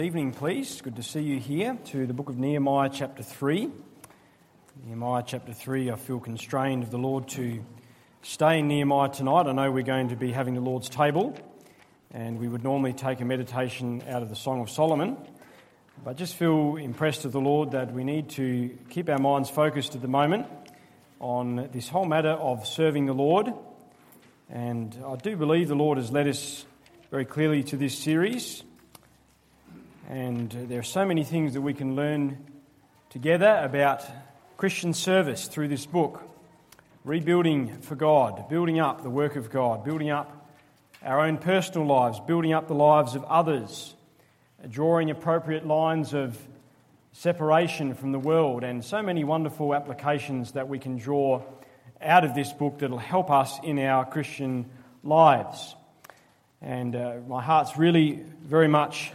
Evening, please. Good to see you here to the book of Nehemiah chapter 3. Nehemiah chapter 3, I feel constrained of the Lord to stay in Nehemiah tonight. I know we're going to be having the Lord's table and we would normally take a meditation out of the Song of Solomon, but just feel impressed of the Lord that we need to keep our minds focused at the moment on this whole matter of serving the Lord. And I do believe the Lord has led us very clearly to this series. And there are so many things that we can learn together about Christian service through this book. Rebuilding for God, building up the work of God, building up our own personal lives, building up the lives of others, drawing appropriate lines of separation from the world, and so many wonderful applications that we can draw out of this book that will help us in our Christian lives. And my heart's really very much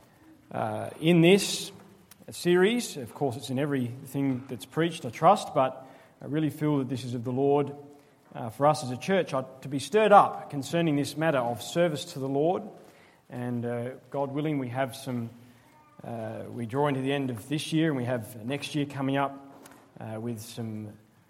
in this series. Of course, it's in everything that's preached, I trust, but I really feel that this is of the Lord for us as a church to be stirred up concerning this matter of service to the Lord. And God willing, we have we draw into the end of this year, and we have next year coming up with some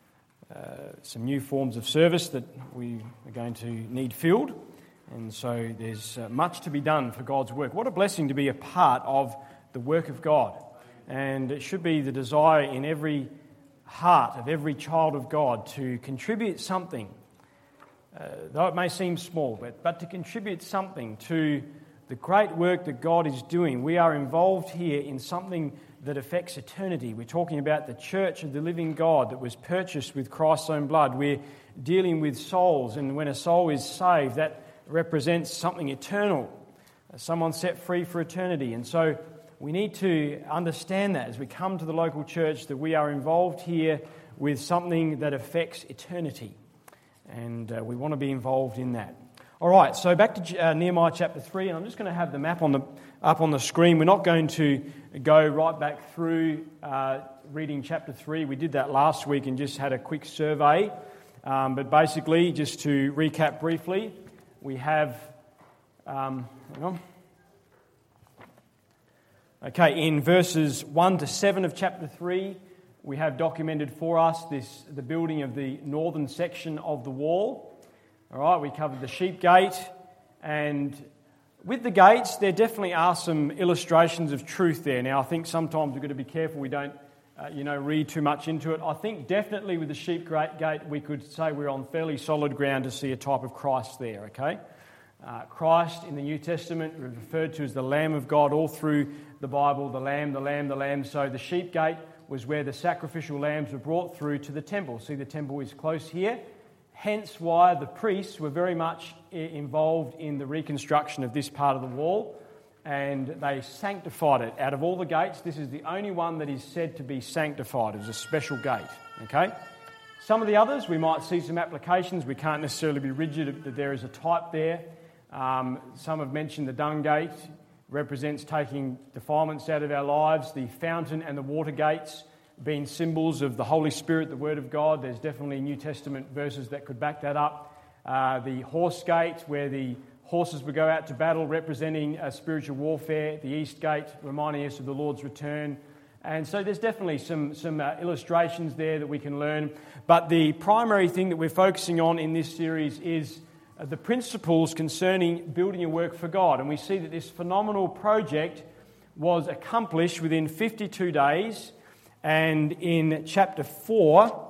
new forms of service that we are going to need filled. And so there's much to be done for God's work. What a blessing to be a part of the work of God. And it should be the desire in every heart of every child of God to contribute something, though it may seem small, but to contribute something to the great work that God is doing. We are involved here in something that affects eternity. We're talking about the church of the living God that was purchased with Christ's own blood. We're dealing with souls, and when a soul is saved, that represents something eternal, someone set free for eternity. And so we need to understand that as we come to the local church, that we are involved here with something that affects eternity, and we want to be involved in that. All right, so back to Nehemiah chapter 3, and I'm just going to have the map up on the screen. We're not going to go right back through reading chapter 3. We did that last week and just had a quick survey, but basically, just to recap briefly, we have, in verses 1 to 7 of chapter 3, we have documented for us the building of the northern section of the wall. All right, we covered the sheep gate, and with the gates, there definitely are some illustrations of truth there. Now, I think sometimes we've got to be careful we don't, read too much into it. I think definitely with the sheep gate, we could say we're on fairly solid ground to see a type of Christ there, okay? Christ in the New Testament referred to as the Lamb of God all through the Bible, the Lamb, the Lamb, the Lamb. So the sheep gate was where the sacrificial lambs were brought through to the temple. See, the temple is close here. Hence why the priests were very much involved in the reconstruction of this part of the wall, and they sanctified it. Out of all the gates, this is the only one that is said to be sanctified. It was a special gate, okay? Some of the others, we might see some applications. We can't necessarily be rigid that there is a type there. Some have mentioned the dung gate represents taking defilements out of our lives. The fountain and the water gates being symbols of the Holy Spirit, the Word of God. There's definitely New Testament verses that could back that up. The horse gate, where the horses would go out to battle, representing spiritual warfare. The east gate, reminding us of the Lord's return. And so there's definitely some illustrations there that we can learn. But the primary thing that we're focusing on in this series is the principles concerning building a work for God. And we see that this phenomenal project was accomplished within 52 days. And in chapter 4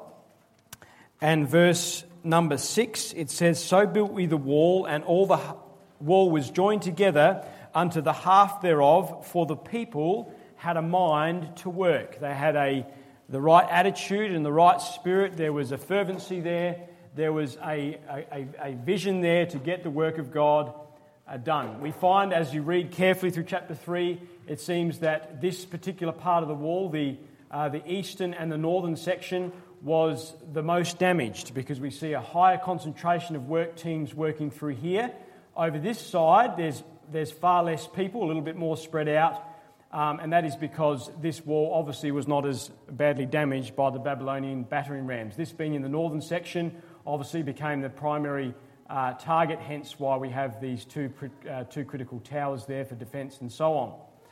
and verse number 6, it says, "So built we the wall, and all the wall was joined together unto the half thereof, for the people had a mind to work." They had the right attitude and the right spirit. There was a fervency there. There was a vision there to get the work of God done. We find, as you read carefully through chapter 3, it seems that this particular part of the wall, the eastern and the northern section, was the most damaged, because we see a higher concentration of work teams working through here. Over this side, there's far less people, a little bit more spread out, and that is because this wall obviously was not as badly damaged by the Babylonian battering rams. This being in the northern section obviously became the primary target, hence why we have these two critical towers there for defence and so on.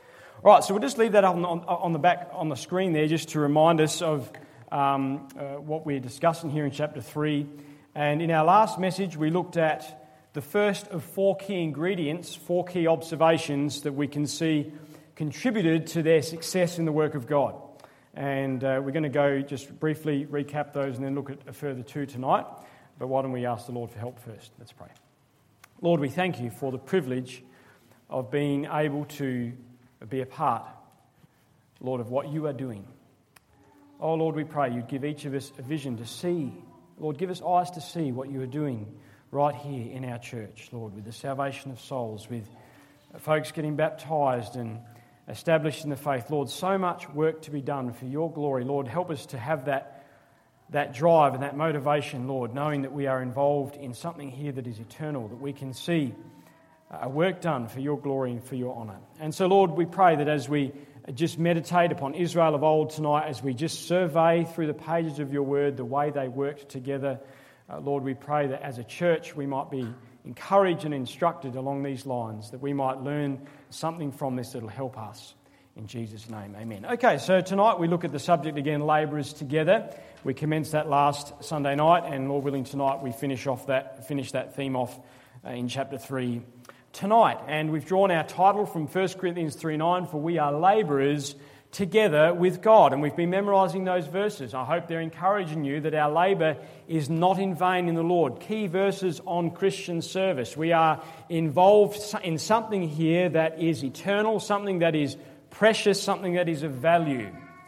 All right, so we'll just leave that on the back on the screen there, just to remind us of what we're discussing here in chapter 3. And in our last message, we looked at the first of 4 key ingredients, 4 key observations that we can see contributed to their success in the work of God. And we're going to go just briefly recap those and then look at a further 2 tonight. But why don't we ask the Lord for help first? Let's pray. Lord, we thank you for the privilege of being able to be a part, Lord, of what you are doing. Oh, Lord, we pray you'd give each of us a vision to see. Lord, give us eyes to see what you are doing right here in our church, Lord, with the salvation of souls, with folks getting baptised and established in the faith. Lord, so much work to be done for your glory. Lord, help us to have that drive and that motivation, Lord, knowing that we are involved in something here that is eternal, that we can see a work done for your glory and for your honour. And so, Lord, we pray that as we just meditate upon Israel of old tonight, as we just survey through the pages of your word the way they worked together, Lord, we pray that as a church we might be encouraged and instructed along these lines, that we might learn something from this that will help us. In Jesus' name, amen. Okay, so tonight we look at the subject again, labourers together. We commenced that last Sunday night, and Lord willing, tonight we finish that theme off in chapter 3 tonight. And we've drawn our title from 1 Corinthians 3:9, for we are labourers together with God. And we've been memorising those verses. I hope they're encouraging you that our labour is not in vain in the Lord. Key verses on Christian service. We are involved in something here that is eternal, something that is precious, something that is of value.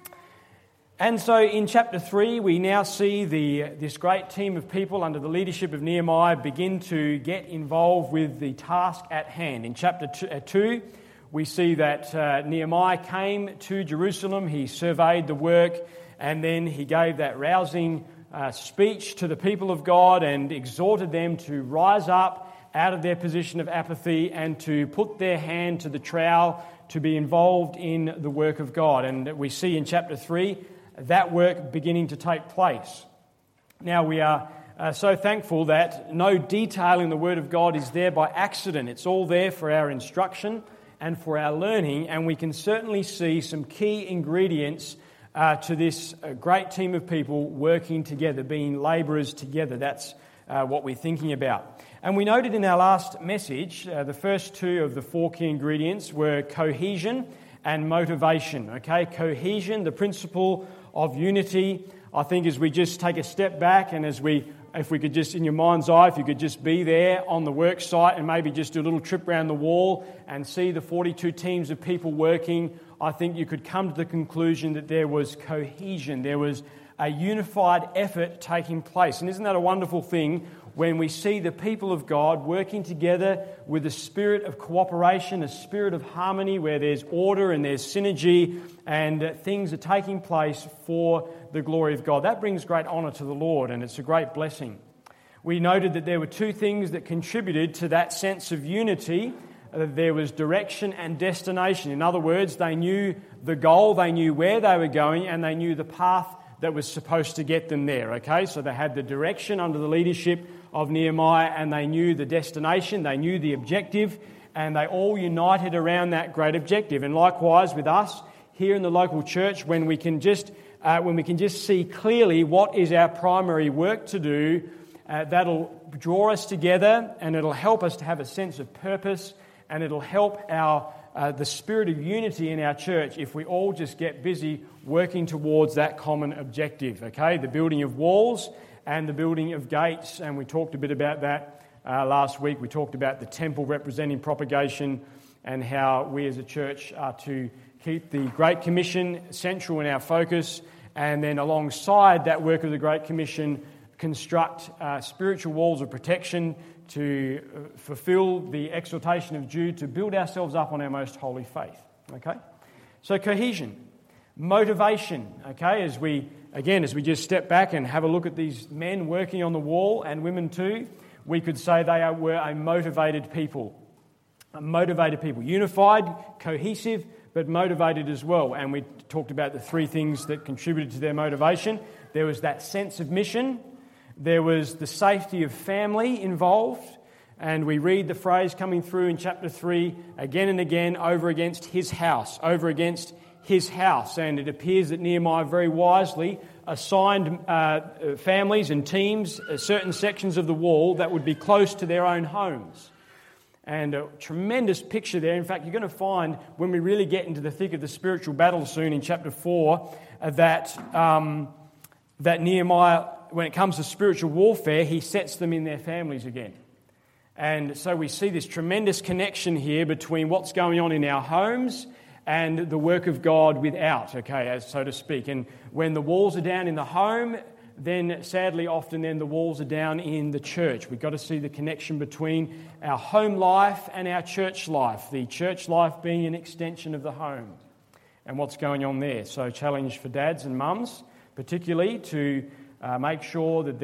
And so in chapter 3, we now see this great team of people under the leadership of Nehemiah begin to get involved with the task at hand. In chapter 2, we see that Nehemiah came to Jerusalem, he surveyed the work, and then he gave that rousing speech to the people of God and exhorted them to rise up out of their position of apathy and to put their hand to the trowel to be involved in the work of God. And we see in chapter 3 that work beginning to take place. Now we are so thankful that no detail in the Word of God is there by accident. It's all there for our instruction and for our learning, and we can certainly see some key ingredients to this great team of people working together, being labourers together. That's what we're thinking about. And we noted in our last message, the first 2 of the 4 key ingredients were cohesion and motivation. Okay, cohesion, the principle of unity. I think as we just take a step back and if we could just, in your mind's eye, if you could just be there on the work site and maybe just do a little trip around the wall and see the 42 teams of people working, I think you could come to the conclusion that there was cohesion. There was a unified effort taking place. And isn't that a wonderful thing when we see the people of God working together with a spirit of cooperation, a spirit of harmony where there's order and there's synergy and things are taking place for the glory of God. That brings great honour to the Lord, and it's a great blessing. We noted that there were 2 things that contributed to that sense of unity. There was direction and destination. In other words, they knew the goal, they knew where they were going, and they knew the path that was supposed to get them there. Okay, so they had the direction under the leadership of Nehemiah, and they knew the destination, they knew the objective, and they all united around that great objective. And likewise with us here in the local church, when we can just see clearly what is our primary work to do, that'll draw us together, and it'll help us to have a sense of purpose, and it'll help the spirit of unity in our church if we all just get busy working towards that common objective. Okay, the building of walls and the building of gates, and we talked a bit about that last week. We talked about the temple representing propagation and how we as a church are to keep the Great Commission central in our focus, and then alongside that work of the Great Commission, construct spiritual walls of protection to fulfill the exhortation of Jude to build ourselves up on our most holy faith. Okay, so cohesion, motivation. Okay, as we just step back and have a look at these men working on the wall, and women too, we could say they were a motivated people. Unified, cohesive, but motivated as well. And we talked about the 3 things that contributed to their motivation. There was that sense of mission. There was the safety of family involved. And we read the phrase coming through in chapter 3 again and again, over against his house, over against his house. And it appears that Nehemiah very wisely assigned families and teams certain sections of the wall that would be close to their own homes. And a tremendous picture there. In fact, you're going to find when we really get into the thick of the spiritual battle soon in chapter 4 that Nehemiah, when it comes to spiritual warfare, he sets them in their families again. And so we see this tremendous connection here between what's going on in our homes and the work of God without, as so to speak. And when the walls are down in the home, then sadly often then the walls are down in the church. We've got to see the connection between our home life and our church life, the church life being an extension of the home and what's going on there. So challenge for dads and mums, particularly to make sure that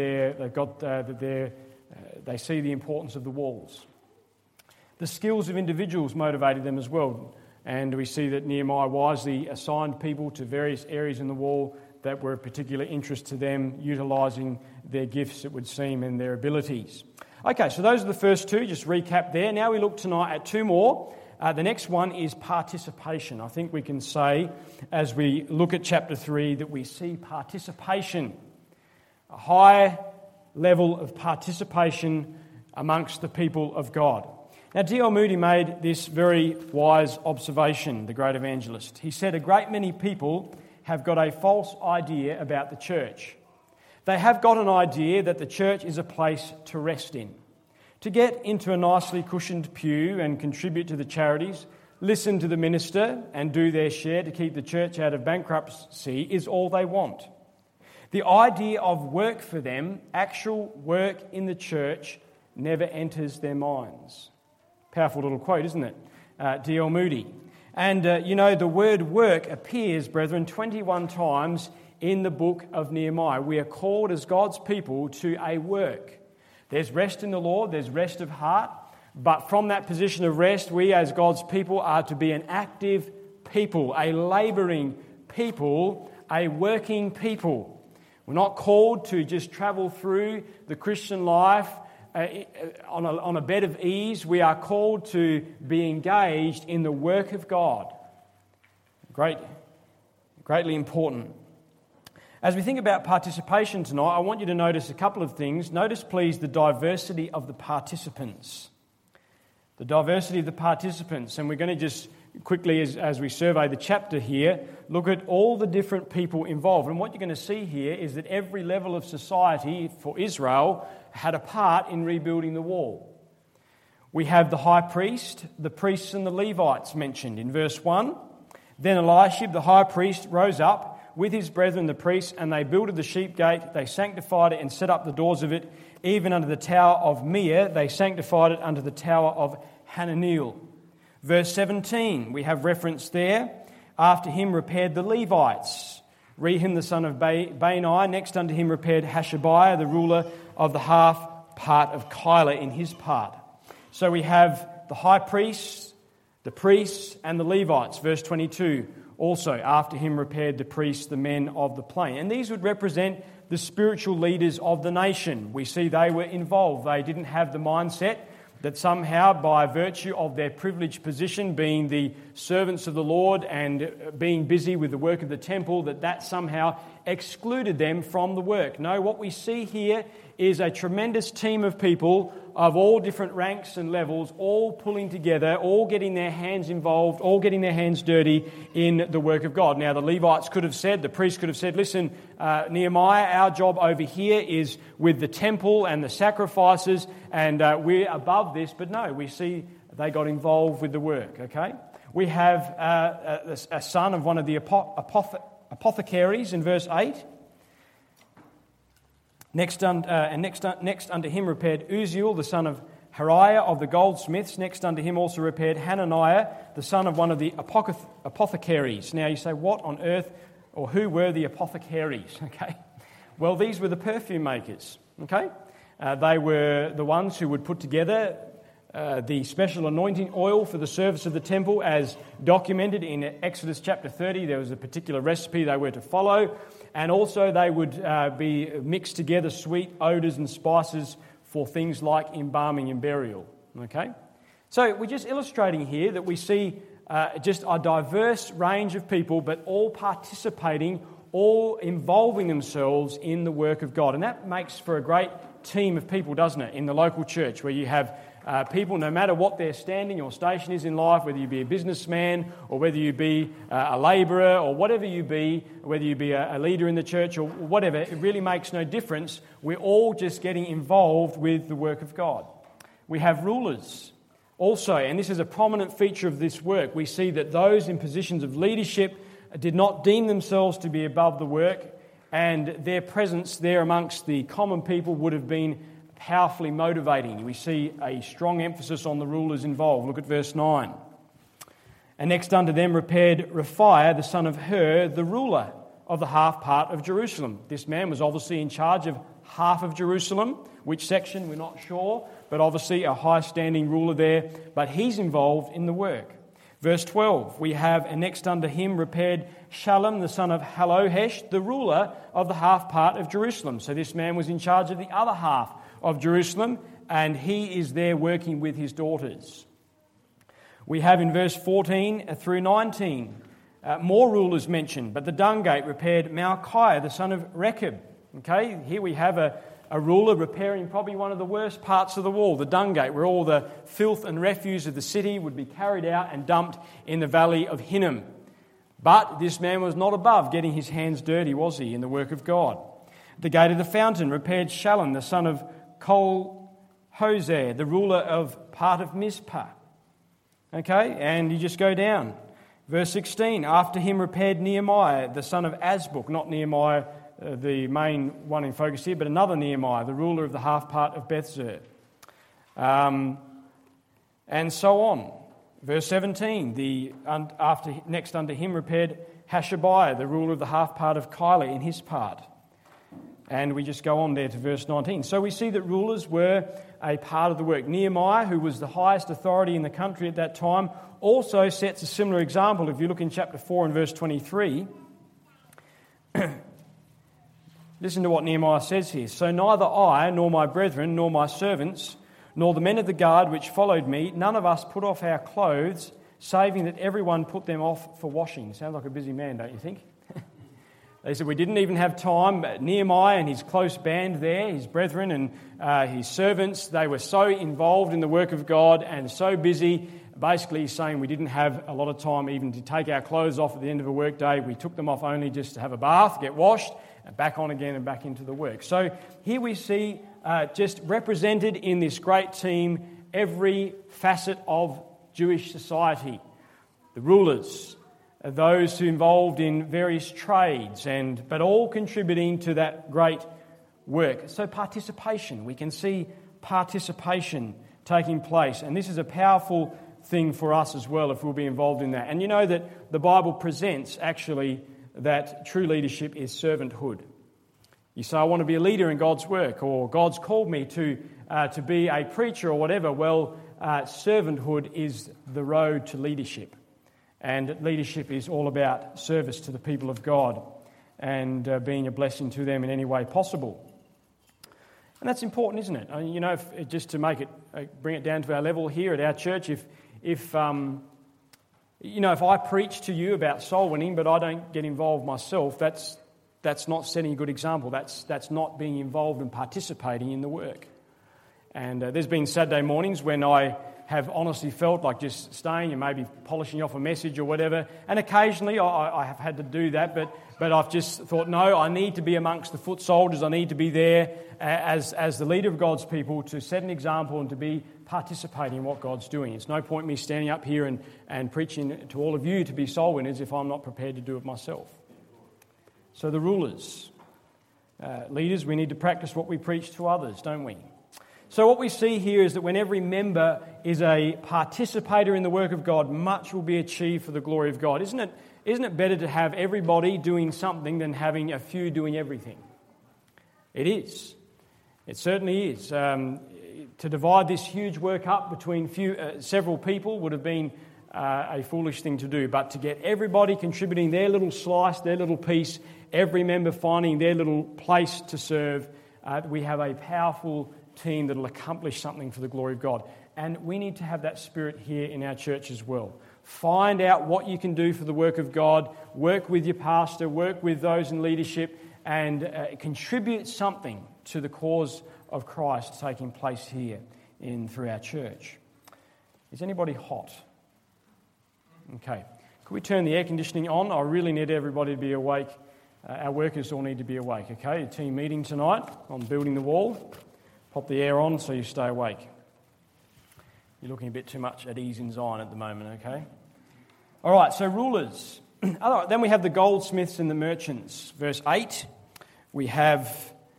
they see the importance of the walls. The skills of individuals motivated them as well. And we see that Nehemiah wisely assigned people to various areas in the wall that were of particular interest to them, utilising their gifts, it would seem, and their abilities. Okay, so those are the first two, just recap there. Now we look tonight at two more. The next one is participation. I think we can say, as we look at chapter 3, that we see participation, a high level of participation amongst the people of God. Now, D.L. Moody made this very wise observation, the great evangelist. He said, "A great many people have got a false idea about the church. They have got an idea that the church is a place to rest in, to get into a nicely cushioned pew and contribute to the charities, listen to the minister and do their share to keep the church out of bankruptcy is all they want. The idea of work for them, actual work in the church, never enters their minds." Powerful little quote, isn't it? D.L. Moody. And, the word work appears, brethren, 21 times in the book of Nehemiah. We are called as God's people to a work. There's rest in the Lord, there's rest of heart, but from that position of rest, we as God's people are to be an active people, a labouring people, a working people. We're not called to just travel through the Christian life on a bed of ease. We are called to be engaged in the work of God. Greatly important. As we think about participation tonight, I want you to notice a couple of things. Notice, please, the diversity of the participants. The diversity of the participants. And we're going to just quickly, as we survey the chapter here, look at all the different people involved. And what you're going to see here is that every level of society for Israel had a part in rebuilding the wall. We have the high priest, the priests and the Levites mentioned in verse 1. Then Eliashib, the high priest, rose up with his brethren the priests, and they builded the sheep gate. They sanctified it and set up the doors of it. Even under the tower of Meah, they sanctified it under the tower of Hananiel. Verse 17, we have reference there. After him repaired the Levites. Rehum the son of Bani. Next unto him repaired Hashabiah, the ruler of the half part of Keilah in his part. So we have the high priests, the priests, and the Levites. Verse 22, also after him repaired the priests, the men of the plain. And these would represent the spiritual leaders of the nation. We see they were involved. They didn't have the mindset that somehow by virtue of their privileged position, being the servants of the Lord and being busy with the work of the temple, that somehow excluded them from the work. No, what we see here is a tremendous team of people of all different ranks and levels, all pulling together, all getting their hands involved, all getting their hands dirty in the work of God. Now, the Levites could have said, the priests could have said, listen, Nehemiah, our job over here is with the temple and the sacrifices, and we're above this. But no, we see they got involved with the work, okay? We have a son of one of the apothecaries in verse 8. Next unto him repaired Uziel, the son of Hariah of the goldsmiths. Next unto him also repaired Hananiah, the son of one of the apothecaries. Now you say, what on earth, or who were the apothecaries? Okay, well, these were the perfume makers. Okay, they were the ones who would put together the special anointing oil for the service of the temple, as documented in Exodus chapter 30. There was a particular recipe they were to follow. And also they would be mixed together sweet odours and spices for things like embalming and burial. Okay? So we're just illustrating here that we see just a diverse range of people, but all participating, all involving themselves in the work of God. And that makes for a great team of people, doesn't it, in the local church, where you have people, no matter what their standing or station is in life, whether you be a businessman or whether you be a labourer or whatever you be, whether you be a leader in the church or whatever, it really makes no difference. We're all just getting involved with the work of God. We have rulers also, and this is a prominent feature of this work. We see that those in positions of leadership did not deem themselves to be above the work, and their presence there amongst the common people would have been powerfully motivating. We see a strong emphasis on the rulers involved. Look at verse 9. And next unto them repaired Rephaiah, the son of Hur, the ruler of the half part of Jerusalem. This man was obviously in charge of half of Jerusalem. Which section, we're not sure, but obviously a high-standing ruler there. But he's involved in the work. Verse 12, we have, and next unto him repaired Shallum, the son of Hallohesh, the ruler of the half part of Jerusalem. So this man was in charge of the other half of Jerusalem, and he is there working with his daughters. We have in verse 14 through 19 more rulers mentioned, but the dung gate repaired Malchiah, the son of Rechab. Okay, here we have a ruler repairing probably one of the worst parts of the wall, the dung gate, where all the filth and refuse of the city would be carried out and dumped in the valley of Hinnom. But this man was not above getting his hands dirty, was he, in the work of God? The gate of the fountain repaired Shallum, the son of Kol-Hoseh, the ruler of part of Mizpah. Okay, and you just go down. Verse 16, after him repaired Nehemiah, the son of Azbuk, not Nehemiah, the main one in focus here, but another Nehemiah, the ruler of the half part of Bethzer. And so on. Verse 17, next unto him repaired Hashabiah, the ruler of the half part of Keilah in his part. And we just go on there to verse 19. So we see that rulers were a part of the work. Nehemiah, who was the highest authority in the country at that time, also sets a similar example. If you look in chapter 4 and verse 23, listen to what Nehemiah says here. So neither I, nor my brethren, nor my servants, nor the men of the guard which followed me, none of us put off our clothes, saving that everyone put them off for washing. Sounds like a busy man, don't you think? They said we didn't even have time. Nehemiah and his close band there, his brethren and his servants, they were so involved in the work of God and so busy. Basically, he's saying we didn't have a lot of time even to take our clothes off at the end of a work day. We took them off only just to have a bath, get washed, and back on again and back into the work. So here we see just represented in this great team every facet of Jewish society. The rulers, those who involved in various trades, but all contributing to that great work. So participation, we can see participation taking place. And this is a powerful thing for us as well if we'll be involved in that. And you know that the Bible presents actually that true leadership is servanthood. You say, I want to be a leader in God's work, or God's called me to be a preacher or whatever. Well, servanthood is the road to leadership. And leadership is all about service to the people of God and being a blessing to them in any way possible. And that's important, isn't it? I mean, you know, just to make it, bring it down to our level here at our church, if I preach to you about soul winning, but I don't get involved myself, that's not setting a good example. That's not being involved and participating in the work. And there's been Saturday mornings when I have honestly felt like just staying and maybe polishing off a message or whatever. And occasionally I have had to do that, but I've just thought, no, I need to be amongst the foot soldiers. I need to be there as the leader of God's people to set an example and to be participating in what God's doing. It's no point me standing up here and preaching to all of you to be soul winners if I'm not prepared to do it myself. So the rulers, leaders, we need to practice what we preach to others, don't we? So what we see here is that when every member is a participator in the work of God, much will be achieved for the glory of God. Isn't it better to have everybody doing something than having a few doing everything? It is. It certainly is. To divide this huge work up between several people would have been a foolish thing to do. But to get everybody contributing their little slice, their little piece, every member finding their little place to serve, we have a powerful team that will accomplish something for the glory of God. And we need to have that spirit here in our church as well. Find out what you can do for the work of God, work with your pastor, work with those in leadership, and contribute something to the cause of Christ taking place here through our church. Is anybody hot? Okay. Could we turn the air conditioning on? I really need everybody to be awake. Our workers all need to be awake, okay? A team meeting tonight on building the wall. Pop the air on so you stay awake. You're looking a bit too much at ease in Zion at the moment, okay? All right, so rulers. Then we have the goldsmiths and the merchants. Verse 8, we have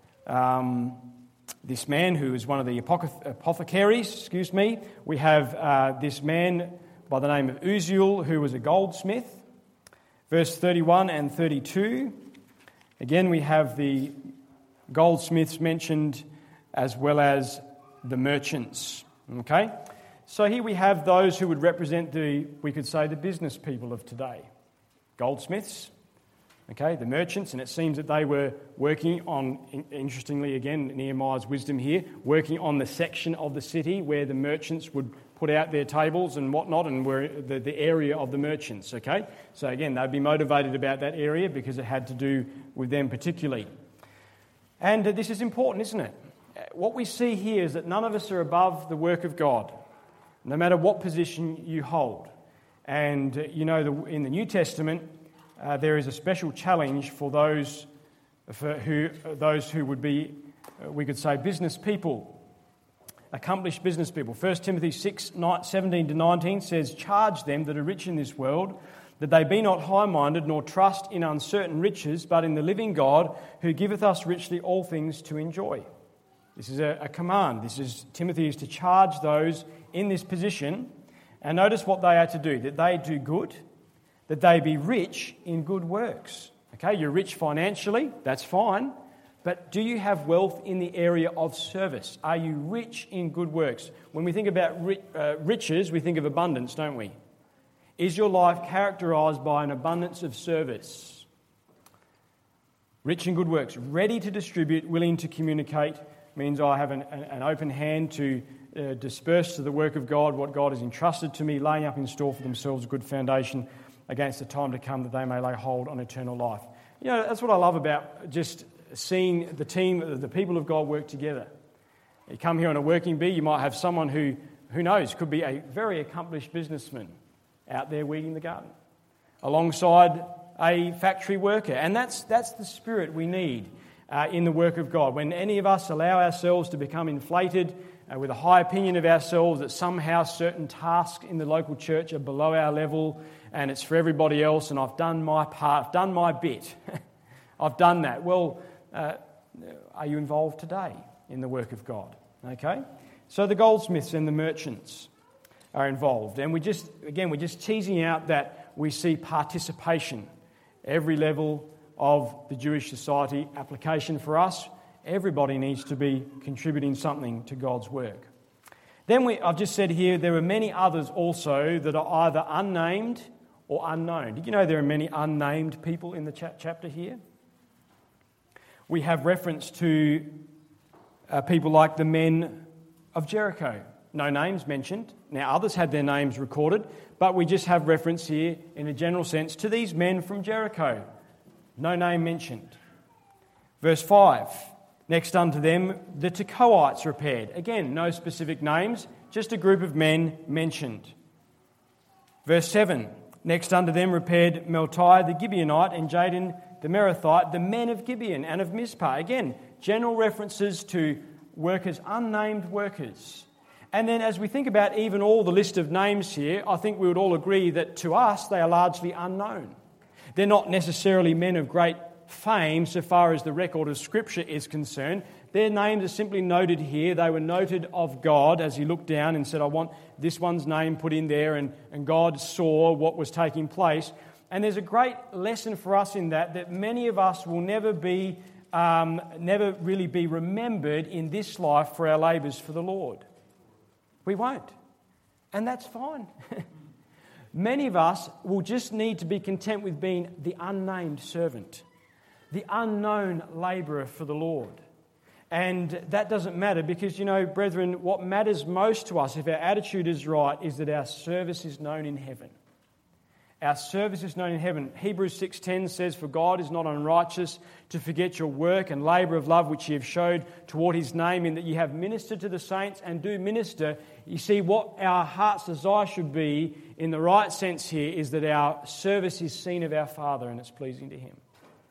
this man who is one of the apothecaries, We have this man by the name of Uziel, who was a goldsmith. Verse 31 and 32, again we have the goldsmiths mentioned as well as the merchants. Okay? So here we have those who would represent we could say, the business people of today. Goldsmiths, okay, the merchants, and it seems that they were working on, interestingly again, Nehemiah's wisdom here, working on the section of the city where the merchants would put out their tables and whatnot, and were the area of the merchants, okay? So again, they'd be motivated about that area because it had to do with them particularly. And this is important, isn't it? What we see here is that none of us are above the work of God, no matter what position you hold. And, in the New Testament, there is a special challenge for those who would be, we could say, business people, accomplished business people. 1 Timothy 6:17-19 says, "Charge them that are rich in this world, that they be not high-minded, nor trust in uncertain riches, but in the living God, who giveth us richly all things to enjoy." This is a command. Timothy is to charge those in this position. And notice what they are to do, that they do good, that they be rich in good works. Okay, you're rich financially, that's fine. But do you have wealth in the area of service? Are you rich in good works? When we think about riches, we think of abundance, don't we? Is your life characterised by an abundance of service? Rich in good works, ready to distribute, willing to communicate, means I have an open hand to disperse to the work of God what God has entrusted to me, laying up in store for themselves a good foundation against the time to come, that they may lay hold on eternal life. That's what I love about just seeing the team, the people of God work together. You come here on a working bee, you might have someone who knows, could be a very accomplished businessman out there weeding the garden, alongside a factory worker. And that's the spirit we need in the work of God. When any of us allow ourselves to become inflated with a high opinion of ourselves, that somehow certain tasks in the local church are below our level and it's for everybody else, and I've done my part, I've done my bit, I've done that. Well, are you involved today in the work of God? Okay? So the goldsmiths and the merchants are involved. And we're just teasing out that we see participation. Every level of the Jewish society, application for us, everybody needs to be contributing something to God's work. Then I've just said here, there are many others also that are either unnamed or unknown. Did you know there are many unnamed people in the chapter here? We have reference to people like the men of Jericho. No names mentioned. Now, others had their names recorded, but we just have reference here in a general sense to these men from Jericho. No name mentioned. Verse 5, next unto them the Tekoites repaired. Again, no specific names, just a group of men mentioned. Verse 7, next unto them repaired Meltai the Gibeonite and Jadon the Merathite, the men of Gibeon and of Mizpah. Again, general references to workers, unnamed workers. And then as we think about even all the list of names here, I think we would all agree that to us they are largely unknown. They're not necessarily men of great fame so far as the record of Scripture is concerned. Their names are simply noted here. They were noted of God as He looked down and said, I want this one's name put in there, and God saw what was taking place. And there's a great lesson for us in that many of us will never really be remembered in this life for our labours for the Lord. We won't. And that's fine. Many of us will just need to be content with being the unnamed servant, the unknown labourer for the Lord. And that doesn't matter because, brethren, what matters most to us, if our attitude is right, is that our service is known in heaven. Our service is known in heaven. Hebrews 6:10 says, "For God is not unrighteous to forget your work and labour of love which ye have showed toward his name, in that ye have ministered to the saints and do minister." You see, what our heart's desire should be, in the right sense here, is that our service is seen of our Father and it's pleasing to him.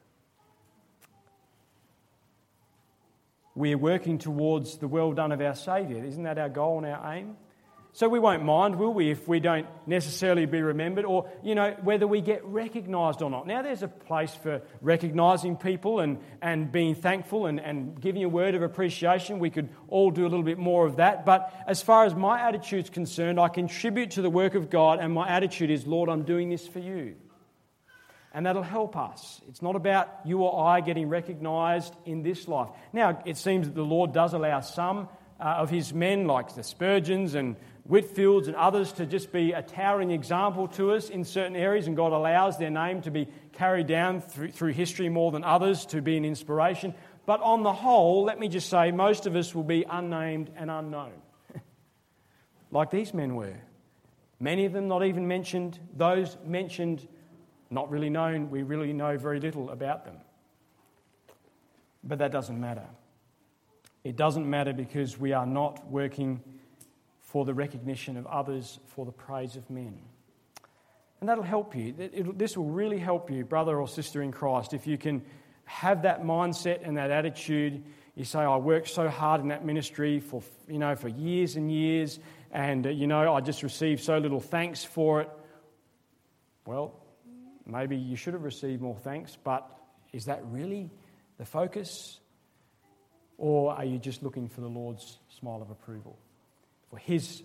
We're working towards the well done of our Saviour. Isn't that our goal and our aim? So we won't mind, will we, if we don't necessarily be remembered or, whether we get recognised or not. Now, there's a place for recognising people and being thankful and giving a word of appreciation. We could all do a little bit more of that. But as far as my attitude's concerned, I contribute to the work of God, and my attitude is, Lord, I'm doing this for you. And that'll help us. It's not about you or I getting recognised in this life. Now, it seems that the Lord does allow some of his men, like the Spurgeons and Whitfields and others, to just be a towering example to us in certain areas, and God allows their name to be carried down through history more than others to be an inspiration. But on the whole, let me just say, most of us will be unnamed and unknown, like these men were. Many of them not even mentioned, those mentioned not really known, we really know very little about them. But that doesn't matter. It doesn't matter because we are not working for the recognition of others, for the praise of men. And that'll help you. This will really help you, brother or sister in Christ, if you can have that mindset and that attitude. You say, I worked so hard in that ministry for years and years, and I just received so little thanks for it. Well, maybe you should have received more thanks, but is that really the focus? Or are you just looking for the Lord's smile of approval, for his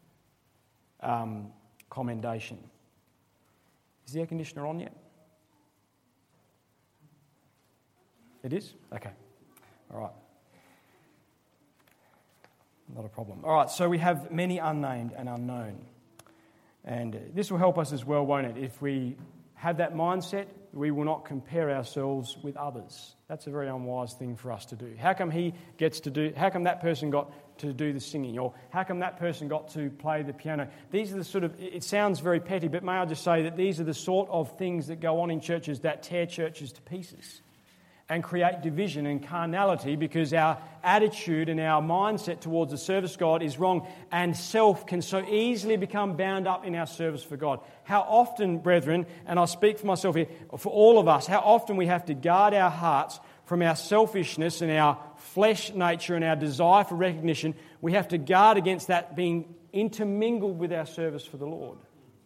commendation? Is the air conditioner on yet? It is? Okay. All right. Not a problem. All right, so we have many unnamed and unknown. And this will help us as well, won't it? If we have that mindset, we will not compare ourselves with others. That's a very unwise thing for us to do. How come that person got to do the singing? Or how come that person got to play the piano? These are the sort of, it sounds very petty, but may I just say that these are the sort of things that go on in churches that tear churches to pieces and create division and carnality, because our attitude and our mindset towards the service of God is wrong, and self can so easily become bound up in our service for God. How often, brethren, and I speak for myself here, for all of us, how often we have to guard our hearts from our selfishness and our flesh nature and our desire for recognition. We have to guard against that being intermingled with our service for the Lord.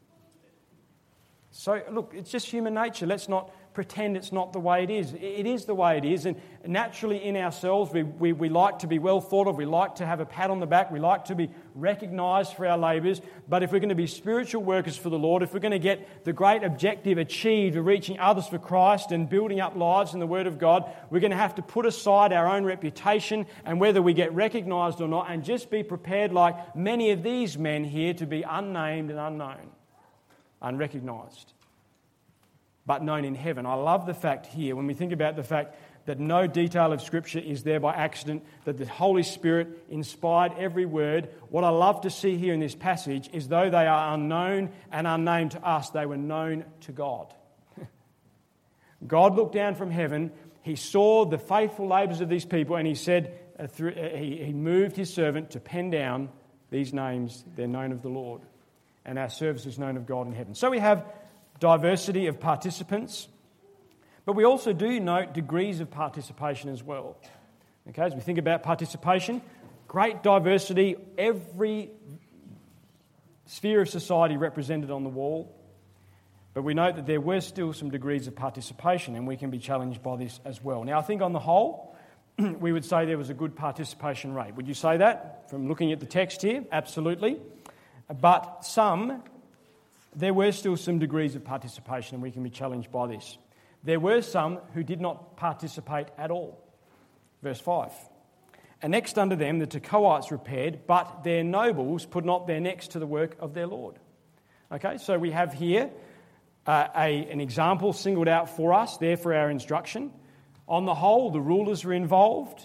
So, look, it's just human nature. Let's not pretend it's not the way it is. It is the way it is, and naturally in ourselves we like to be well thought of, we like to have a pat on the back, we like to be recognised for our labours. But if we're going to be spiritual workers for the Lord, if we're going to get the great objective achieved of reaching others for Christ and building up lives in the Word of God, we're going to have to put aside our own reputation and whether we get recognised or not, and just be prepared, like many of these men here, to be unnamed and unknown, unrecognised, but known in heaven. I love the fact here, when we think about the fact that no detail of Scripture is there by accident, that the Holy Spirit inspired every word. What I love to see here in this passage is, though they are unknown and unnamed to us, they were known to God. God looked down from heaven, he saw the faithful labours of these people, and he said, he moved his servant to pen down these names. They're known of the Lord, and our service is known of God in heaven. So we have diversity of participants, but we also do note degrees of participation as well. Okay, as we think about participation, great diversity, every sphere of society represented on the wall, but we note that there were still some degrees of participation, and we can be challenged by this as well. Now, I think on the whole, we would say there was a good participation rate. Would you say that from looking at the text here? Absolutely. But there were still some degrees of participation, and we can be challenged by this. There were some who did not participate at all. Verse 5. And next unto them the Tekoites repaired, but their nobles put not their necks to the work of their Lord. Okay, so we have here an example singled out for us, there for our instruction. On the whole, the rulers were involved.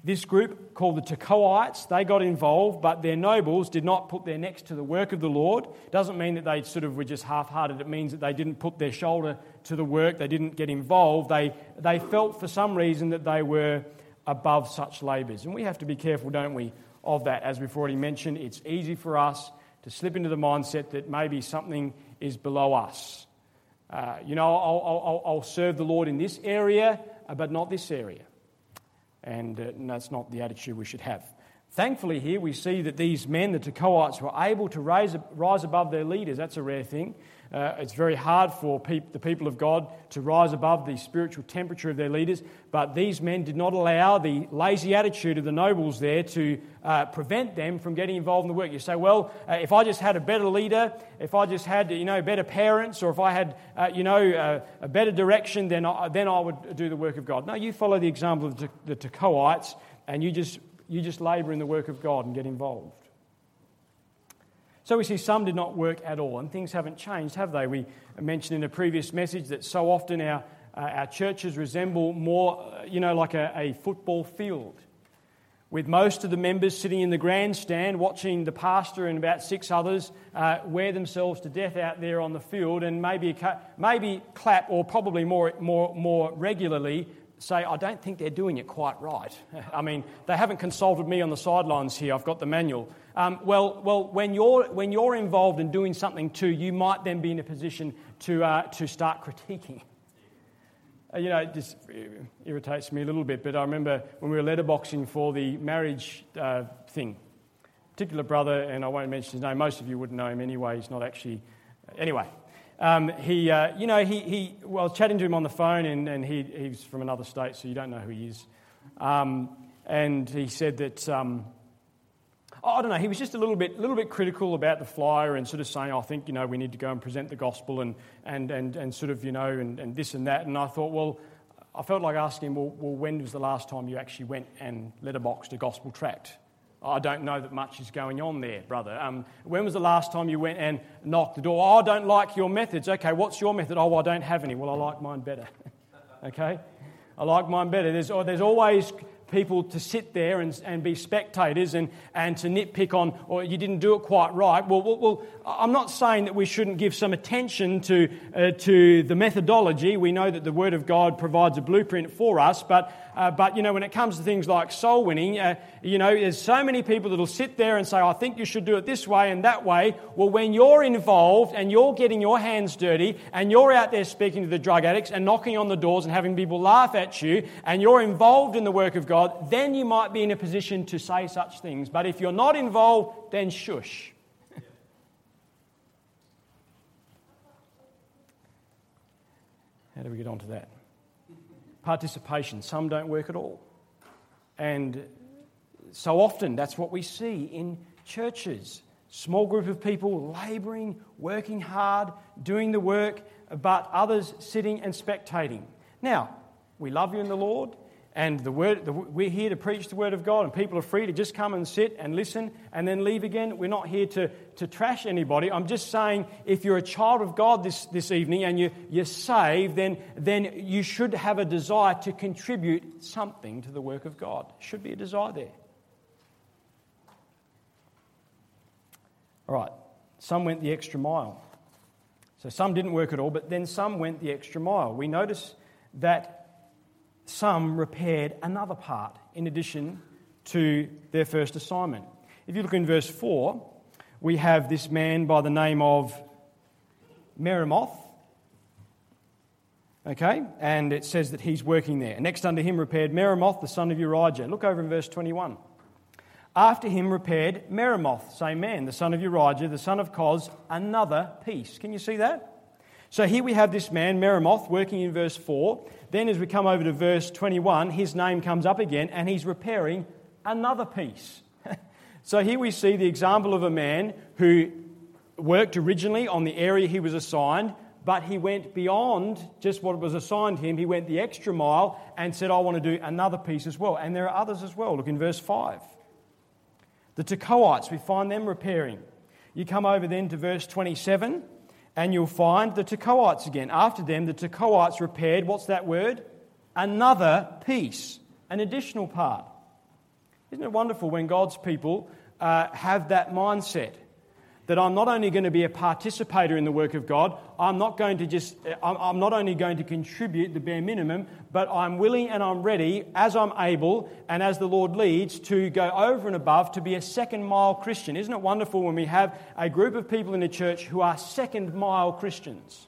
This group, called the Tekoites, they got involved, but their nobles did not put their necks to the work of the Lord. Doesn't mean that they sort of were just half-hearted. It means that they didn't put their shoulder to the work. They didn't get involved. They felt for some reason that they were above such labours. And we have to be careful, don't we, of that. As we've already mentioned, it's easy for us to slip into the mindset that maybe something is below us. I'll serve the Lord in this area, but not this area. And that's not the attitude we should have. Thankfully here we see that these men, the Tekoites, were able to rise above their leaders. That's a rare thing. It's very hard for the people of God to rise above the spiritual temperature of their leaders, but these men did not allow the lazy attitude of the nobles there to prevent them from getting involved in the work. You say, well, if I just had a better leader, if I just had better parents, or if I had a better direction, then I would do the work of God. No, you follow the example of the Tekoites, and you just labour in the work of God and get involved. So we see some did not work at all, and things haven't changed, have they? We mentioned in a previous message that so often our churches resemble more, like a football field, with most of the members sitting in the grandstand watching the pastor and about 6 others wear themselves to death out there on the field, and maybe clap, or probably more regularly say, I don't think they're doing it quite right. I mean, they haven't consulted me on the sidelines here. I've got the manual. Well, when you're involved in doing something too, you might then be in a position to start critiquing. It just irritates me a little bit, but I remember when we were letterboxing for the marriage thing, a particular brother, and I won't mention his name, most of you wouldn't know him anyway, he's not actually... Anyway, I was chatting to him on the phone, and he's from another state, so you don't know who he is. And he said that... I don't know, he was just a little bit critical about the flyer and sort of saying, I think, we need to go and present the gospel and sort of, and this and that. And I thought, well, I felt like asking him, well, when was the last time you actually went and letterboxed a gospel tract? I don't know that much is going on there, brother. When was the last time you went and knocked the door? Oh, I don't like your methods. Okay, what's your method? Oh, well, I don't have any. Well, I like mine better. Okay? I like mine better. There's always people to sit there and be spectators and to nitpick on, or you didn't do it quite right. Well, I'm not saying that we shouldn't give some attention to the methodology. We know that the Word of God provides a blueprint for us, but when it comes to things like soul winning, there's so many people that'll sit there and say, I think you should do it this way and that way. Well, when you're involved and you're getting your hands dirty and you're out there speaking to the drug addicts and knocking on the doors and having people laugh at you and you're involved in the work of God, then you might be in a position to say such things. But if you're not involved, then shush. How do we get on to that? Participation. Some don't work at all. And so often that's what we see in churches. Small group of people labouring, working hard, doing the work, but others sitting and spectating. Now, we love you in the Lord, and we're here to preach the Word of God, and people are free to just come and sit and listen and then leave again. We're not here to trash anybody. I'm just saying, if you're a child of God this evening and you're saved, then you should have a desire to contribute something to the work of God. Should be a desire there. All right, some went the extra mile. So some didn't work at all, but then some went the extra mile. We notice that some repaired another part in addition to their first assignment. If you look in verse 4, we have this man by the name of Meremoth. Okay, and it says that he's working there. Next under him repaired Meremoth, the son of Urijah. Look over in verse 21. After him repaired Meremoth, same man, the son of Urijah, the son of Koz, another piece. Can you see that? So here we have this man, Meremoth, working in verse 4. Then as we come over to verse 21, his name comes up again and he's repairing another piece. So here we see the example of a man who worked originally on the area he was assigned, but he went beyond just what was assigned him. He went the extra mile and said, I want to do another piece as well. And there are others as well. Look in verse 5. The Tekoites, we find them repairing. You come over then to verse 27, and you'll find the Tekoites again. After them, the Tekoites repaired, what's that word? Another piece, an additional part. Isn't it wonderful when God's people have that mindset? That I'm not only going to be a participator in the work of God, I'm not only going to contribute the bare minimum, but I'm willing and I'm ready, as I'm able and as the Lord leads, to go over and above to be a second-mile Christian. Isn't it wonderful when we have a group of people in the church who are second-mile Christians?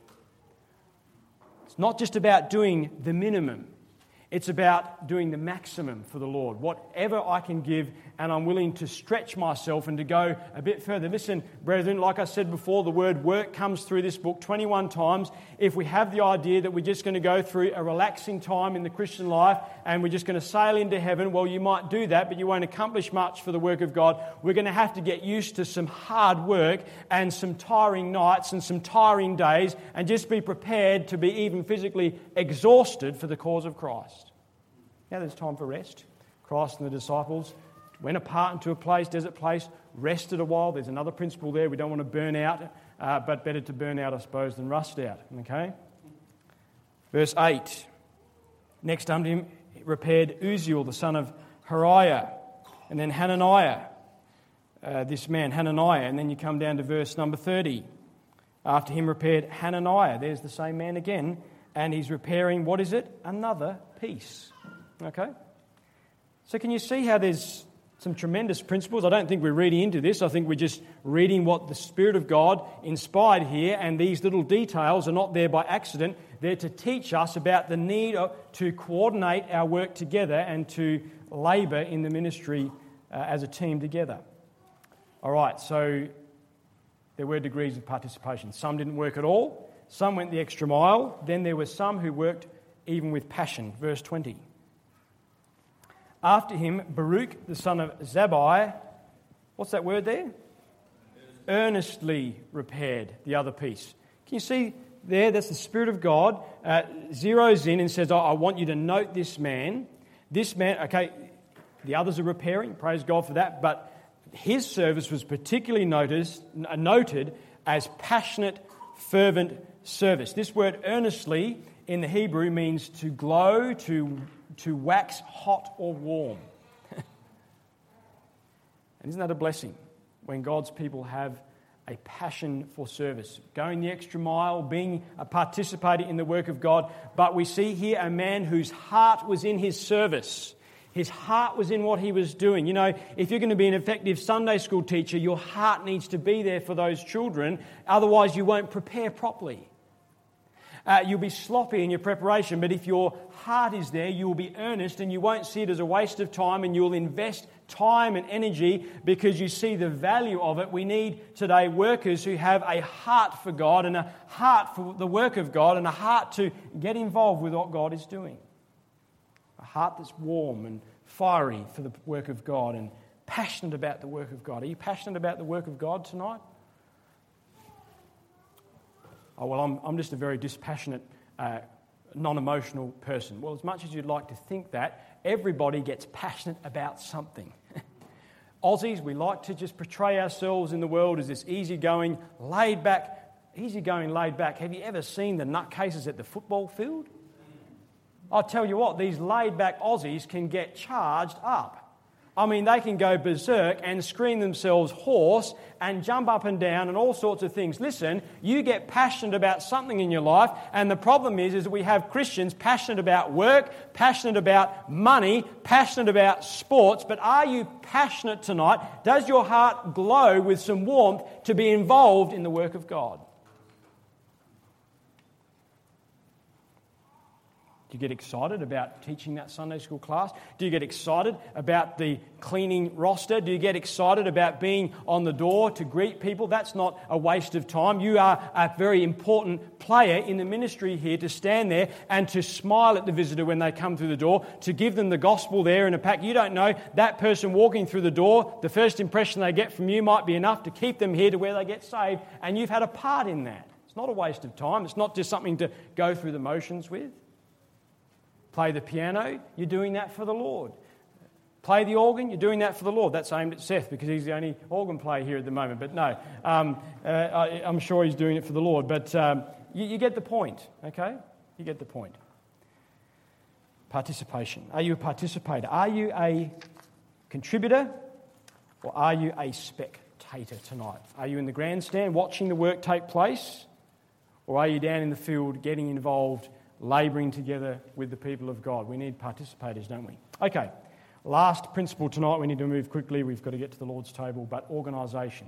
It's not just about doing the minimum. It's about doing the maximum for the Lord. Whatever I can give, and I'm willing to stretch myself and to go a bit further. Listen, brethren, like I said before, the word work comes through this book 21 times. If we have the idea that we're just going to go through a relaxing time in the Christian life and we're just going to sail into heaven, well, you might do that, but you won't accomplish much for the work of God. We're going to have to get used to some hard work and some tiring nights and some tiring days, and just be prepared to be even physically exhausted for the cause of Christ. Now there's time for rest. Christ and the disciples went apart into a place, desert place, rested a while. There's another principle there. We don't want to burn out, but better to burn out, I suppose, than rust out. Okay? Verse 8. Next unto him repaired Uzziel, the son of Hariah, and then Hananiah, this man, Hananiah. And then you come down to verse number 30. After him repaired Hananiah. There's the same man again, and he's repairing, what is it? Another piece. Okay? So can you see how there's some tremendous principles? I don't think we're reading into this. I think we're just reading what the Spirit of God inspired here, and these little details are not there by accident. They're to teach us about the need to coordinate our work together and to labour in the ministry as a team together. All right, so there were degrees of participation. Some didn't work at all. Some went the extra mile. Then there were some who worked even with passion. Verse 20. After him, Baruch, the son of Zabbai, what's that word there? Earnestly repaired the other piece. Can you see there? That's the Spirit of God zeroes in and says, I want you to note this man. This man, okay, the others are repairing, praise God for that, but his service was particularly noted as passionate, fervent service. This word earnestly in the Hebrew means to glow, to wax hot or warm. And isn't that a blessing when God's people have a passion for service, going the extra mile, being a participator in the work of God? But we see here a man whose heart was in his service. His heart was in what he was doing. You know, if you're going to be an effective Sunday school teacher, your heart needs to be there for those children. Otherwise, you won't prepare properly. You'll be sloppy in your preparation, but if your heart is there, you will be earnest and you won't see it as a waste of time, and you'll invest time and energy because you see the value of it. We need today workers who have a heart for God and a heart for the work of God and a heart to get involved with what God is doing. A heart that's warm and fiery for the work of God and passionate about the work of God. Are you passionate about the work of God tonight? Oh, well, I'm just a very dispassionate, non-emotional person. Well, as much as you'd like to think that, everybody gets passionate about something. Aussies, we like to just portray ourselves in the world as this easygoing, laid back. Have you ever seen the nutcases at the football field? I'll tell you what, these laid-back Aussies can get charged up. I mean, they can go berserk and scream themselves hoarse and jump up and down and all sorts of things. Listen, you get passionate about something in your life, and the problem is that we have Christians passionate about work, passionate about money, passionate about sports, but are you passionate tonight? Does your heart glow with some warmth to be involved in the work of God? Do you get excited about teaching that Sunday school class? Do you get excited about the cleaning roster? Do you get excited about being on the door to greet people? That's not a waste of time. You are a very important player in the ministry here to stand there and to smile at the visitor when they come through the door, to give them the gospel there in a pack. You don't know, that person walking through the door, the first impression they get from you might be enough to keep them here to where they get saved, and you've had a part in that. It's not a waste of time. It's not just something to go through the motions with. Play the piano, you're doing that for the Lord. Play the organ, you're doing that for the Lord. That's aimed at Seth because he's the only organ player here at the moment. But no, I'm sure he's doing it for the Lord. But you get the point, okay? You get the point. Participation. Are you a participator? Are you a contributor or are you a spectator tonight? Are you in the grandstand watching the work take place, or are you down in the field getting involved, labouring together with the people of God? We need participators, don't we? Okay, last principle tonight. We need to move quickly. We've got to get to the Lord's table, but organisation.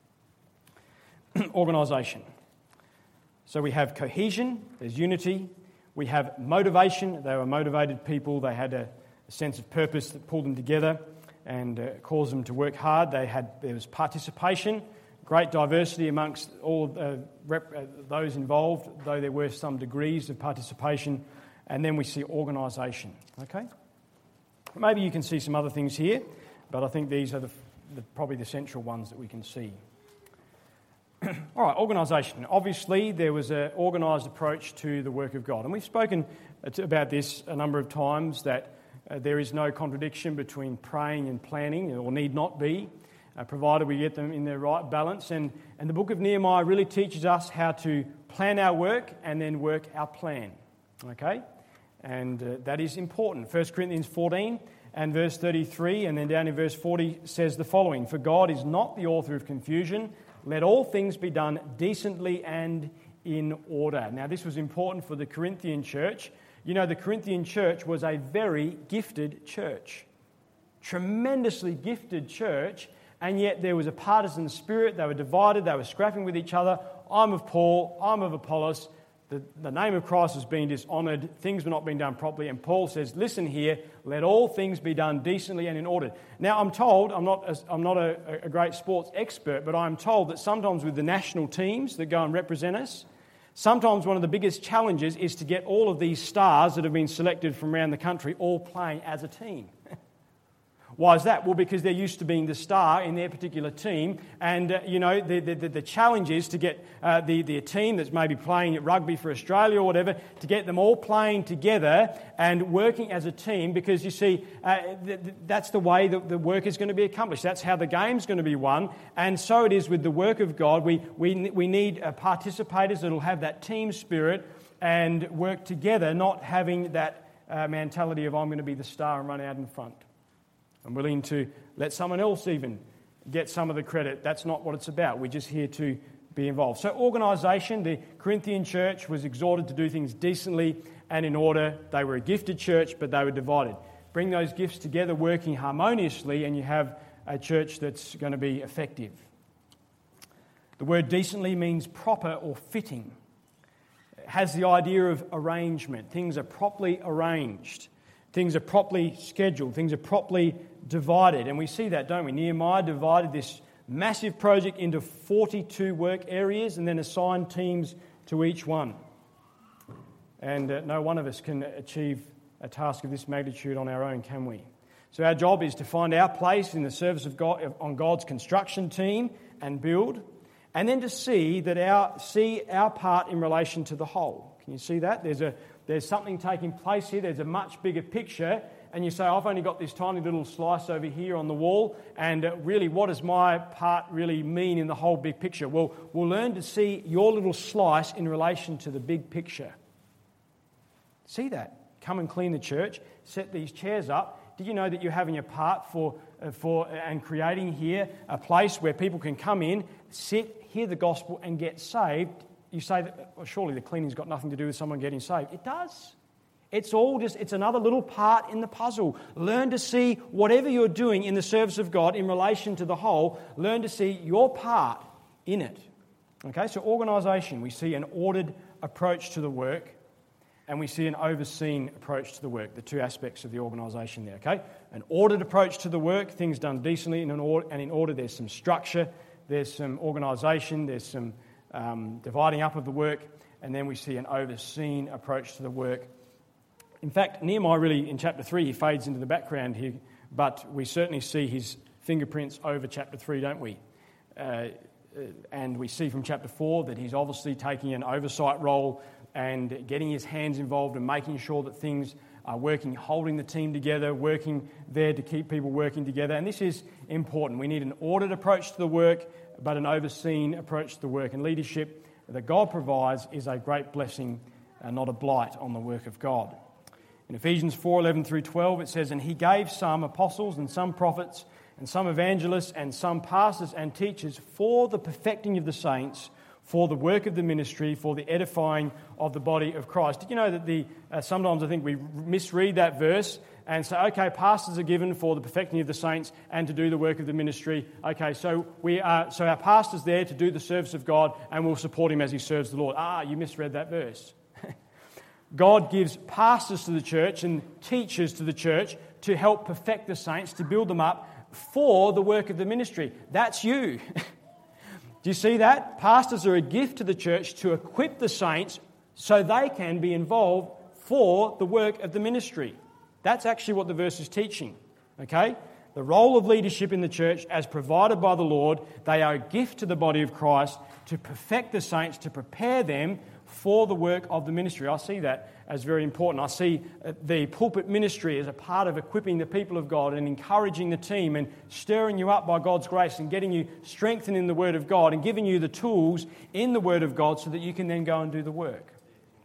Organisation. So we have cohesion, there's unity. We have motivation. They were motivated people. They had a sense of purpose that pulled them together and caused them to work hard. There was participation, great diversity amongst all those involved, though there were some degrees of participation. And then we see organisation. Okay? Maybe you can see some other things here, but I think these are probably the central ones that we can see. All right, organisation. Obviously, there was an organised approach to the work of God. And we've spoken about this a number of times, that there is no contradiction between praying and planning, or need not be, provided we get them in their right balance. And the book of Nehemiah really teaches us how to plan our work and then work our plan. Okay? And that is important. 1 Corinthians 14 and verse 33, and then down in verse 40 says the following: "For God is not the author of confusion. Let all things be done decently and in order." Now, this was important for the Corinthian church. You know, the Corinthian church was a very gifted church, tremendously gifted church, and yet there was a partisan spirit. They were divided. They were scrapping with each other. I'm of Paul. I'm of Apollos. The name of Christ was being dishonoured. Things were not being done properly. And Paul says, listen here, let all things be done decently and in order. Now, I'm told, I'm not a great sports expert, but I'm told that sometimes with the national teams that go and represent us, sometimes one of the biggest challenges is to get all of these stars that have been selected from around the country all playing as a team. Why is that? Well, because they're used to being the star in their particular team, and the challenge is to get the team that's maybe playing at rugby for Australia or whatever, to get them all playing together and working as a team, because you see, that's the way that the work is going to be accomplished. That's how the game's going to be won, and so it is with the work of God. We need participators that will have that team spirit and work together, not having that mentality of I'm going to be the star and run out in front. I'm willing to let someone else even get some of the credit. That's not what it's about. We're just here to be involved. So organisation, the Corinthian church was exhorted to do things decently and in order. They were a gifted church, but they were divided. Bring those gifts together, working harmoniously, and you have a church that's going to be effective. The word decently means proper or fitting. It has the idea of arrangement. Things are properly arranged. Things are properly scheduled. Things are properly divided. And we see that, don't we? Nehemiah divided this massive project into 42 work areas and then assigned teams to each one. And no one of us can achieve a task of this magnitude on our own, can we? So our job is to find our place in the service of God, on God's construction team, and build, and then to see our part in relation to the whole. Can you see that? There's something taking place here. There's a much bigger picture. And you say, I've only got this tiny little slice over here on the wall. And really, what does my part really mean in the whole big picture? Well, we'll learn to see your little slice in relation to the big picture. See that? Come and clean the church. Set these chairs up. Did you know that you're having a part for and creating here a place where people can come in, sit, hear the gospel and get saved? You say that, well, surely the cleaning's got nothing to do with someone getting saved. It does. It's another little part in the puzzle. Learn to see whatever you're doing in the service of God in relation to the whole, learn to see your part in it. Okay, so organisation, we see an ordered approach to the work, and we see an overseen approach to the work, the two aspects of the organisation there, okay? An ordered approach to the work, things done decently and in order. There's some structure, there's some organisation, there's some dividing up of the work, and then we see an overseen approach to the work. In fact, Nehemiah really, in chapter 3, he fades into the background here, but we certainly see his fingerprints over chapter 3, don't we? And we see from chapter 4 that he's obviously taking an oversight role and getting his hands involved and making sure that things are working, holding the team together, working there to keep people working together. And this is important. We need an ordered approach to the work, but an overseen approach to the work. And leadership that God provides is a great blessing and not a blight on the work of God. In Ephesians 4:11 through 12 it says, "And he gave some apostles and some prophets and some evangelists and some pastors and teachers for the perfecting of the saints, for the work of the ministry, for the edifying of the body of Christ." Did you know that sometimes I think we misread that verse and say, okay, pastors are given for the perfecting of the saints and to do the work of the ministry. Okay, so our pastor's there to do the service of God and we'll support him as he serves the Lord. You misread that verse. God gives pastors to the church and teachers to the church to help perfect the saints, to build them up for the work of the ministry. That's you. Do you see that? Pastors are a gift to the church to equip the saints so they can be involved for the work of the ministry. That's actually what the verse is teaching. Okay? The role of leadership in the church as provided by the Lord, they are a gift to the body of Christ to perfect the saints, to prepare them for the work of the ministry. I see that as very important. I see the pulpit ministry as a part of equipping the people of God and encouraging the team and stirring you up by God's grace and getting you strengthened in the Word of God and giving you the tools in the Word of God so that you can then go and do the work.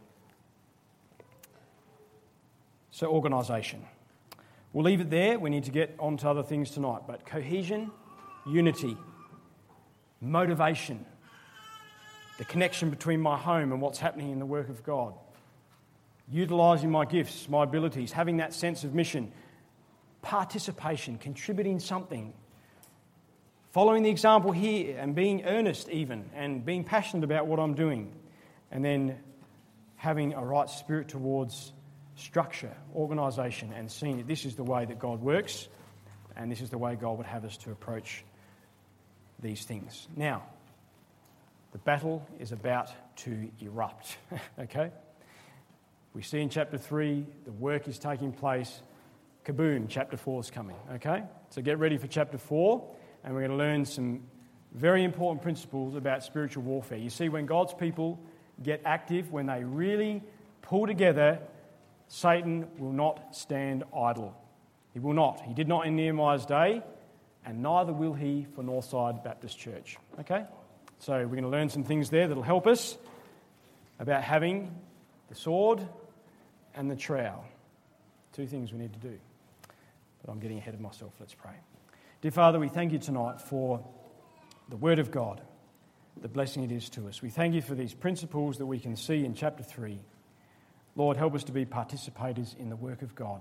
So organisation. We'll leave it there. We need to get on to other things tonight. But cohesion, unity, motivation, the connection between my home and what's happening in the work of God, utilising my gifts, my abilities, having that sense of mission, participation, contributing something, following the example here and being earnest even and being passionate about what I'm doing, and then having a right spirit towards structure, organisation, and seeing that this is the way that God works and this is the way God would have us to approach these things. Now, the battle is about to erupt, okay? We see in chapter 3, the work is taking place. Kaboom, chapter 4 is coming, okay? So get ready for chapter 4, and we're going to learn some very important principles about spiritual warfare. You see, when God's people get active, when they really pull together, Satan will not stand idle. He will not. He did not in Nehemiah's day, and neither will he for Northside Baptist Church, okay? So we're going to learn some things there that will help us about having the sword and the trowel. Two things we need to do. But I'm getting ahead of myself. Let's pray. Dear Father, we thank you tonight for the Word of God, the blessing it is to us. We thank you for these principles that we can see in chapter 3. Lord, help us to be participators in the work of God,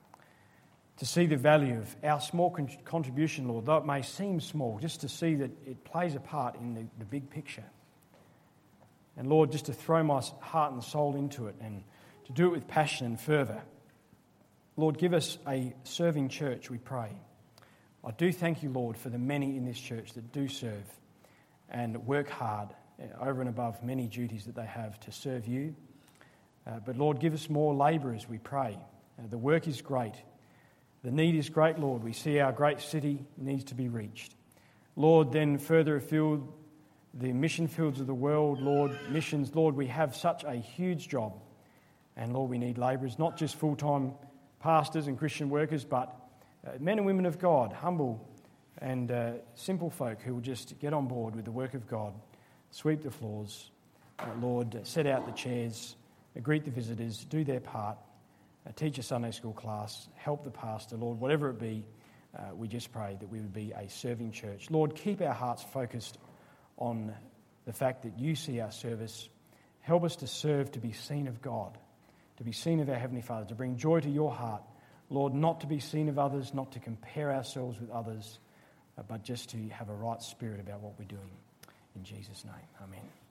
to see the value of our small contribution, Lord, though it may seem small, just to see that it plays a part in the big picture. And Lord, just to throw my heart and soul into it and to do it with passion and fervour. Lord, give us a serving church, we pray. I do thank you, Lord, for the many in this church that do serve and work hard over and above many duties that they have to serve you. But Lord, give us more labourers, we pray. The work is great. The need is great, Lord. We see our great city needs to be reached. Lord, then further afield, the mission fields of the world, Lord, missions, Lord, we have such a huge job. And Lord, we need labourers, not just full-time pastors and Christian workers, but men and women of God, humble and simple folk who will just get on board with the work of God, sweep the floors, Lord, set out the chairs, greet the visitors, do their part, teach a Sunday school class, help the pastor, Lord, whatever it be, we just pray that we would be a serving church. Lord, keep our hearts focused on the fact that you see our service. Help us to serve, to be seen of God, to be seen of our Heavenly Father, to bring joy to your heart. Lord, not to be seen of others, not to compare ourselves with others, but just to have a right spirit about what we're doing. In Jesus' name, amen.